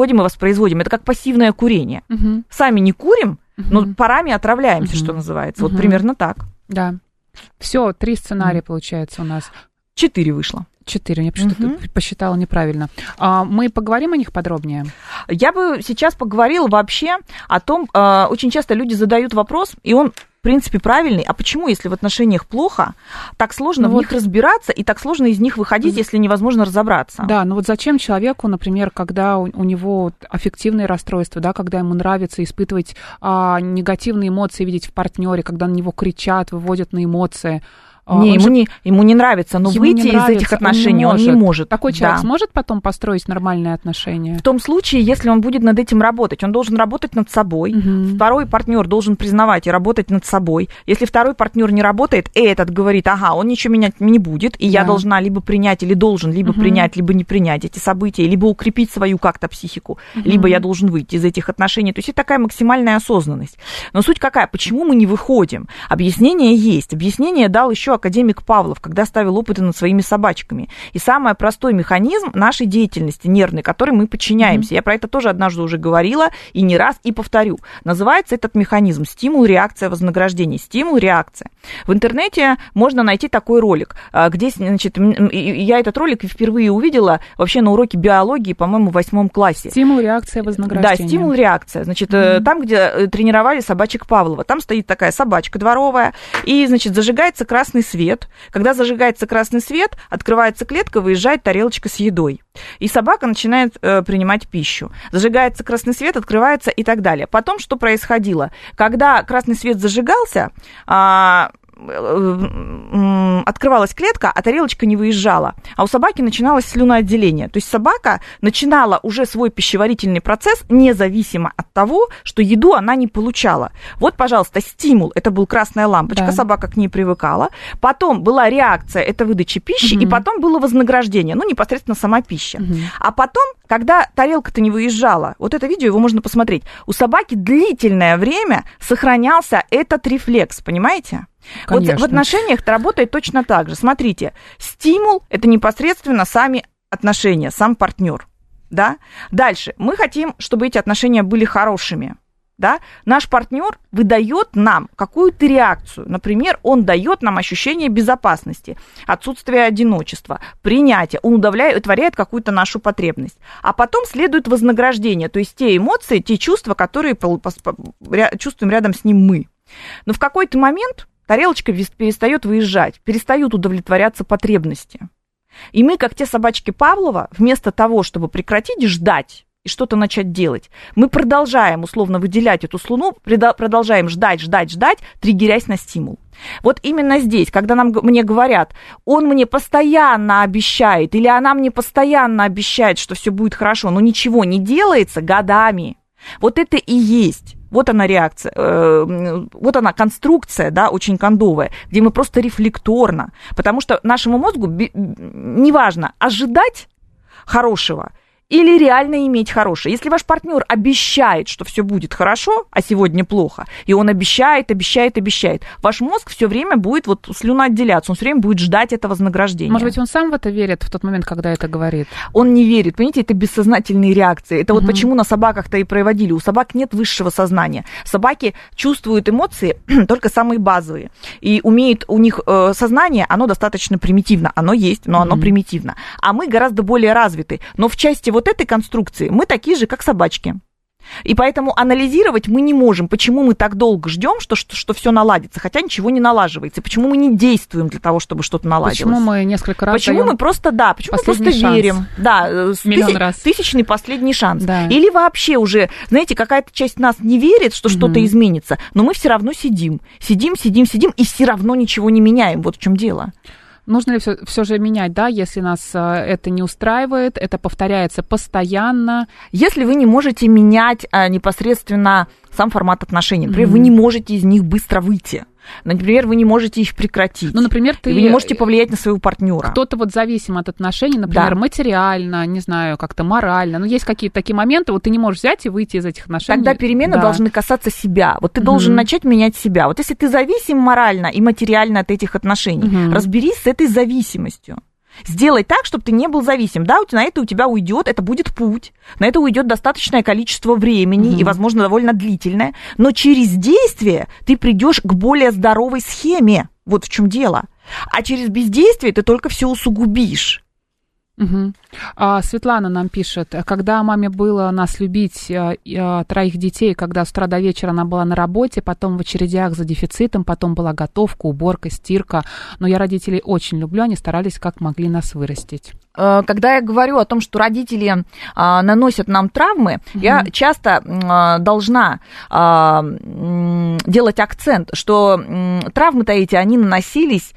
Это как пассивное курение. Сами не курим, но парами отравляемся, что называется. Вот примерно так. Да. Все, 3 сценария получается у нас. 4 вышло. 4, я почему-то посчитала неправильно. Мы поговорим о них подробнее? Я бы сейчас поговорила вообще о том, очень часто люди задают вопрос, и он в принципе правильный. А почему, если в отношениях плохо, так сложно в них разбираться и так сложно из них выходить, если невозможно разобраться? Да, ну вот зачем человеку, например, когда у него аффективные расстройства, да, когда ему нравится испытывать негативные эмоции, видеть в партнере, когда на него кричат, выводят на эмоции? Ему не нравится, но выйти из этих отношений он не может. Такой человек сможет потом построить нормальные отношения? В том случае, если он будет над этим работать, он должен работать над собой. Второй партнер должен признавать и работать над собой. Если второй партнер не работает, и этот говорит, ага, он ничего менять не будет, и я должна либо принять, или должен либо принять, либо не принять эти события, либо укрепить свою как-то психику, либо я должен выйти из этих отношений. То есть это такая максимальная осознанность. Но суть какая? Почему мы не выходим? Объяснение есть. Объяснение дал еще академик Павлов, когда ставил опыты над своими собачками. И самый простой механизм нашей деятельности нервной, которой мы подчиняемся. Я про это тоже однажды уже говорила, и не раз, и повторю. Называется этот механизм стимул, реакция, вознаграждение. Стимул, реакция. В интернете можно найти такой ролик, где, значит, я этот ролик впервые увидела вообще на уроке биологии, по-моему, в 8 классе. Стимул, реакция, вознаграждение. Да, стимул, реакция. Значит, там, где тренировали собачек Павлова, там стоит такая собачка дворовая, и, значит, зажигается красный свет. Когда зажигается красный свет, открывается клетка, выезжает тарелочка с едой. И собака начинает принимать пищу. Зажигается красный свет, открывается и так далее. Потом что происходило? Когда красный свет зажигался, открывалась клетка, а тарелочка не выезжала. А у собаки начиналось слюноотделение. То есть собака начинала уже свой пищеварительный процесс независимо от того, что еду она не получала. Вот, пожалуйста, стимул. Это был красная лампочка, да. Собака к ней привыкала. Потом была реакция, это выдача пищи, и потом было вознаграждение, ну, непосредственно сама пища. А потом, когда тарелка-то не выезжала, вот это видео, его можно посмотреть, у собаки длительное время сохранялся этот рефлекс, понимаете? Конечно. Вот в отношениях это работает точно так же. Смотрите, стимул – это непосредственно сами отношения, сам партнер. Да? Дальше. Мы хотим, чтобы эти отношения были хорошими. Да? Наш партнер выдает нам какую-то реакцию. Например, он дает нам ощущение безопасности, отсутствие одиночества, принятия. Он удовлетворяет какую-то нашу потребность. А потом следует вознаграждение, то есть те эмоции, те чувства, которые чувствуем рядом с ним мы. Но в какой-то момент тарелочка перестает выезжать, перестают удовлетворяться потребности. И мы, как те собачки Павлова, вместо того, чтобы прекратить ждать и что-то начать делать, мы продолжаем условно выделять эту слюну, продолжаем ждать, триггерясь на стимул. Вот именно здесь, когда мне говорят, он мне постоянно обещает, или она мне постоянно обещает, что все будет хорошо, но ничего не делается годами, вот это и есть. Вот она реакция, вот она конструкция, да, очень кондовая, где мы просто рефлекторно, потому что нашему мозгу неважно ожидать хорошего или реально иметь хорошее. Если ваш партнер обещает, что все будет хорошо, а сегодня плохо, и он обещает, ваш мозг все время будет вот слюноотделяться, он все время будет ждать это вознаграждения. Может быть, он сам в это верит в тот момент, когда это говорит? Он не верит, понимаете, это бессознательные реакции. Это вот почему на собаках-то и проводили. У собак нет высшего сознания. Собаки чувствуют эмоции только самые базовые. И у них сознание, оно достаточно примитивно. Оно есть, но оно примитивно. А мы гораздо более развиты. Но в части вот этой конструкции мы такие же, как собачки. И поэтому анализировать мы не можем, почему мы так долго ждем, что все наладится, хотя ничего не налаживается. Почему мы не действуем для того, чтобы что-то наладилось. Почему мы несколько раз почему мы просто верим. Да, тысячный последний шанс. Да. Или вообще уже, знаете, какая-то часть нас не верит, что что-то изменится, но мы все равно сидим, и все равно ничего не меняем. Вот в чем дело. Нужно ли все же менять, да, если нас это не устраивает, это повторяется постоянно? Если вы не можете менять непосредственно сам формат отношений, например, вы не можете из них быстро выйти. Например, вы не можете их прекратить. Ну, например, вы не можете повлиять на своего партнера. Кто-то вот зависим от отношений, например, материально, не знаю, как-то морально. Но есть какие-то такие моменты, вот ты не можешь взять и выйти из этих отношений. Тогда перемены должны касаться себя. Вот ты должен начать менять себя. Вот если ты зависим морально и материально от этих отношений, разберись с этой зависимостью. Сделай так, чтобы ты не был зависим. Да, на это у тебя уйдет, это будет путь, на это уйдет достаточное количество времени и, возможно, довольно длительное, но через действие ты придешь к более здоровой схеме. Вот в чем дело. А через бездействие ты только все усугубишь. Светлана нам пишет, когда маме было нас любить, 3 детей, когда с утра до вечера она была на работе, потом в очередях за дефицитом, потом была готовка, уборка, стирка. Но я родителей очень люблю, они старались как могли нас вырастить. Когда я говорю о том, что родители наносят нам травмы, я часто должна делать акцент, что травмы-то эти, они наносились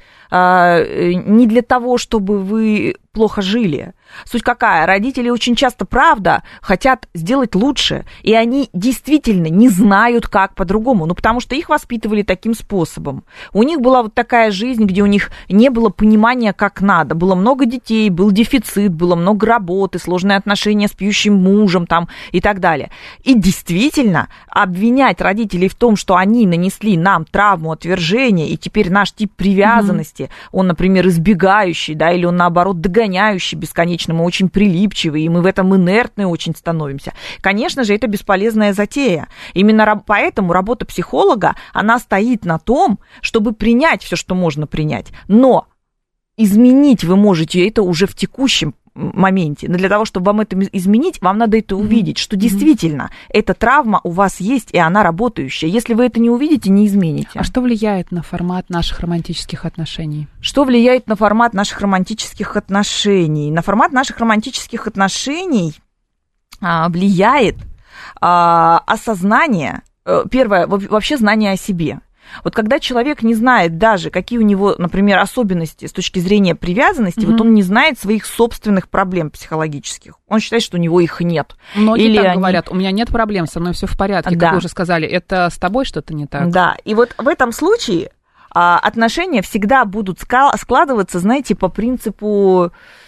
не для того, чтобы вы плохо жили. Суть какая? Родители очень часто, правда, хотят сделать лучше, и они действительно не знают, как по-другому, ну, потому что их воспитывали таким способом. У них была вот такая жизнь, где у них не было понимания, как надо. Было много детей, был дефицит, было много работы, сложные отношения с пьющим мужем там, и так далее. И действительно, обвинять родителей в том, что они нанесли нам травму отвержения, и теперь наш тип привязанности, он, например, избегающий, да, или он, наоборот, догоняющий бесконечно, мы очень прилипчивые, и мы в этом инертные очень становимся. Конечно же, это бесполезная затея. Именно поэтому работа психолога, она стоит на том, чтобы принять все, что можно принять. Но изменить вы можете это уже в текущем моменте. Но для того, чтобы вам это изменить, вам надо это увидеть, что действительно эта травма у вас есть, и она работающая. Если вы это не увидите, не измените. А что влияет на формат наших романтических отношений? Что влияет на формат наших романтических отношений? На формат наших романтических отношений влияет осознание, первое, вообще знание о себе. Вот когда человек не знает даже, какие у него, например, особенности с точки зрения привязанности, вот он не знает своих собственных проблем психологических. Он считает, что у него их нет. Многие так говорят, у меня нет проблем, со мной все в порядке, как вы уже сказали. Это с тобой что-то не так? Да, и вот в этом случае отношения всегда будут складываться, знаете, по принципу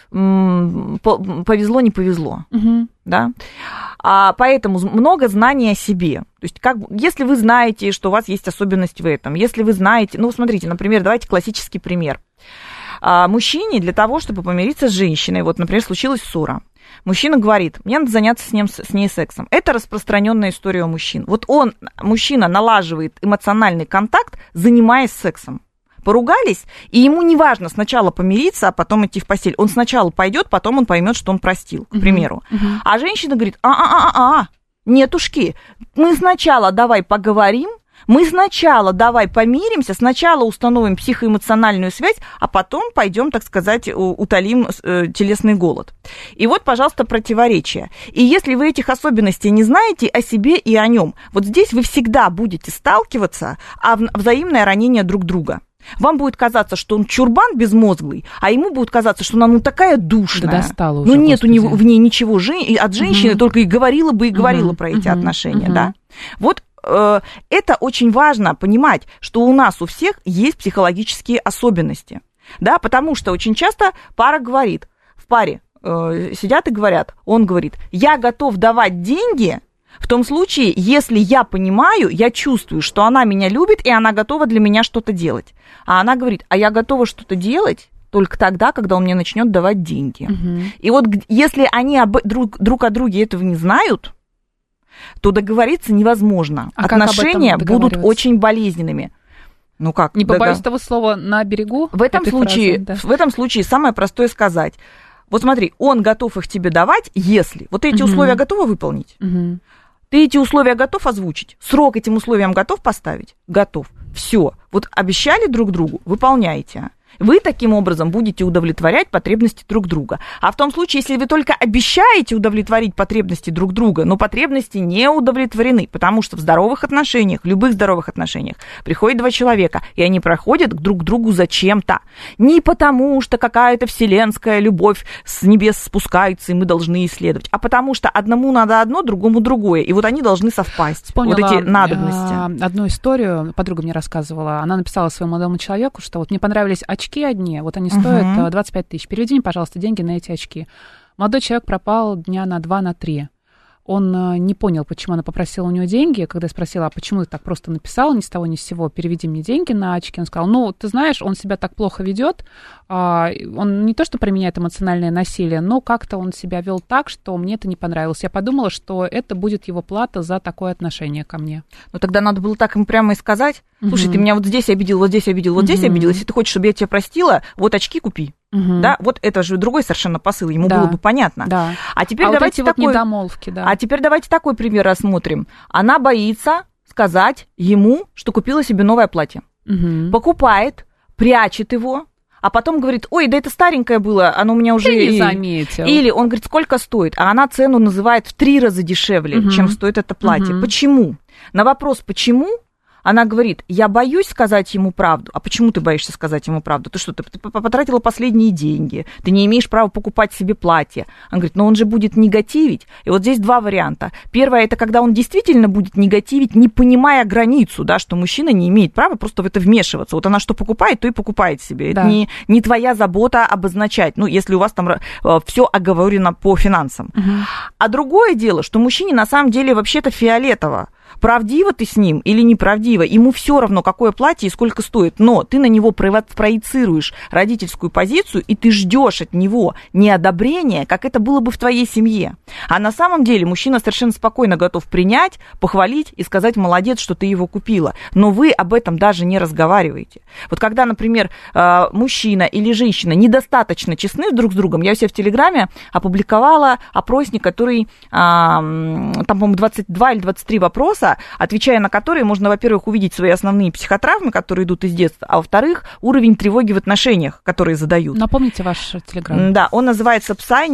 повезло, не повезло. Да? Поэтому много знаний о себе. То есть, если вы знаете, что у вас есть особенность в этом, если вы знаете, ну, смотрите, например, давайте классический пример. Мужчине для того, чтобы помириться с женщиной, вот, например, случилась ссора. Мужчина говорит, мне надо заняться с ней сексом. Это распространенная история у мужчин. Вот мужчина налаживает эмоциональный контакт, занимаясь сексом. Поругались, и ему не важно сначала помириться, а потом идти в постель. Он сначала пойдет, потом он поймет, что он простил, к примеру. А женщина говорит, нетушки, мы сначала давай поговорим, мы сначала давай помиримся, сначала установим психоэмоциональную связь, а потом пойдем, так сказать, утолим телесный голод. И вот, пожалуйста, противоречие. И если вы этих особенностей не знаете о себе и о нем, вот здесь вы всегда будете сталкиваться о взаимное ранение друг друга. Вам будет казаться, что он чурбан безмозглый, а ему будет казаться, что она такая душная. Да достала уже, нет у него в ней ничего от женщины, только и говорила про эти отношения. Да? Вот это очень важно понимать, что у нас у всех есть психологические особенности. Да? Потому что очень часто пара говорит в паре, сидят и говорят, он говорит, я готов давать деньги в том случае, если я понимаю, я чувствую, что она меня любит, и она готова для меня что-то делать. А она говорит, а я готова что-то делать только тогда, когда он мне начнет давать деньги. И вот если они друг о друге этого не знают, то договориться невозможно. Отношения будут очень болезненными. Ну как? Не побоюсь того слова «на берегу». В этом случае самое простое сказать. Вот смотри, он готов их тебе давать, если... Вот эти условия готовы выполнить? Ты эти условия готов озвучить? Срок этим условиям готов поставить? Готов. Все. Вот обещали друг другу, выполняйте. Вы таким образом будете удовлетворять потребности друг друга. А в том случае, если вы только обещаете удовлетворить потребности друг друга, но потребности не удовлетворены, потому что в здоровых отношениях, любых здоровых отношениях, приходят два человека, и они проходят друг к другу зачем-то. Не потому, что какая-то вселенская любовь с небес спускается, и мы должны исследовать, а потому что одному надо одно, другому другое, и вот они должны совпасть. Вспомнила вот эти надобности. Одну историю, подруга мне рассказывала, она написала своему молодому человеку, что вот мне понравились очки одни, вот они стоят 25 тысяч. Переведи мне, пожалуйста, деньги на эти очки. Молодой человек пропал дня на 2-3. Он не понял, почему она попросила у него деньги. Когда я спросила, а почему ты так просто написал, ни с того ни с сего, переведи мне деньги на очки, он сказал, ну, ты знаешь, он себя так плохо ведет, он не то что применяет эмоциональное насилие, но как-то он себя вел так, что мне это не понравилось. Я подумала, что это будет его плата за такое отношение ко мне. Ну, тогда надо было так ему прямо и сказать, слушай, ты меня вот здесь обидел, вот здесь обидел, вот здесь обидел, если ты хочешь, чтобы я тебя простила, вот очки купи. Да, вот это же другой совершенно посыл, ему было бы понятно. Да. А теперь давайте вот эти вот недомолвки, да. А теперь давайте такой пример рассмотрим. Она боится сказать ему, что купила себе новое платье. Покупает, прячет его, а потом говорит, ой, да это старенькое было, оно у меня уже... Ты не заметил. Или он говорит, сколько стоит, а она цену называет в 3 раза дешевле, чем стоит это платье. Почему? На вопрос «почему?» она говорит, я боюсь сказать ему правду. А почему ты боишься сказать ему правду? Ты что, ты потратила последние деньги, ты не имеешь права покупать себе платье. Он говорит, но он же будет негативить. И вот здесь 2 варианта. Первое, это когда он действительно будет негативить, не понимая границу, да, что мужчина не имеет права просто в это вмешиваться. Вот она что покупает, то и покупает себе. Да. Это не твоя забота обозначать, ну, если у вас там все оговорено по финансам. А другое дело, что мужчине на самом деле вообще-то фиолетово. Правдиво ты с ним или неправдиво, ему все равно, какое платье и сколько стоит, но ты на него проецируешь родительскую позицию, и ты ждешь от него неодобрения, как это было бы в твоей семье. А на самом деле мужчина совершенно спокойно готов принять, похвалить и сказать, молодец, что ты его купила. Но вы об этом даже не разговариваете. Вот когда, например, мужчина или женщина недостаточно честны друг с другом, я у себя в Телеграме опубликовала опросник, который, там, по-моему, 22 или 23 вопроса, отвечая на которые можно, во-первых, увидеть свои основные психотравмы, которые идут из детства, а во-вторых, уровень тревоги в отношениях, которые задают. Напомните ваш Телеграм. Да, он называется Psy,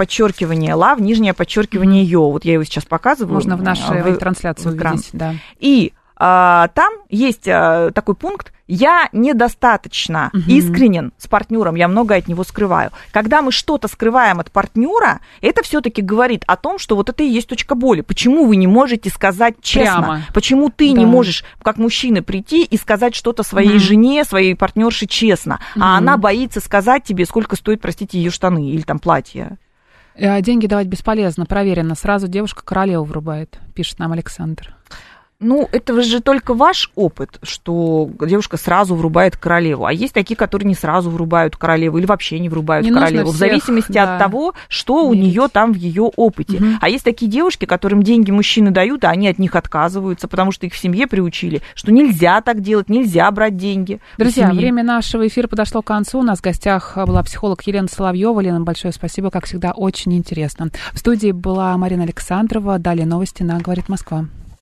_love, _yo. Вот я его сейчас показываю. Можно в нашей трансляции увидеть, да. И там есть такой пункт, я недостаточно искренен с партнером, я многое от него скрываю. Когда мы что-то скрываем от партнера, это все-таки говорит о том, что вот это и есть точка боли. Почему вы не можете сказать честно? Прямо. Почему ты не можешь, как мужчина, прийти и сказать что-то своей жене, своей партнерше честно, а она боится сказать тебе, сколько стоит, простите, ее штаны или там платье? Деньги давать бесполезно, проверено. Сразу девушка королеву врубает, пишет нам Александр. Ну, это же только ваш опыт, что девушка сразу врубает королеву. А есть такие, которые не сразу врубают королеву или вообще не врубают королеву. В зависимости от того, что у нее там в ее опыте. А есть такие девушки, которым деньги мужчины дают, а они от них отказываются, потому что их в семье приучили, что нельзя так делать, нельзя брать деньги. Друзья, время нашего эфира подошло к концу. У нас в гостях была психолог Елена Соловьева. Лена, большое спасибо, как всегда, очень интересно. В студии была Марина Александрова. Далее новости на «Говорит Москва».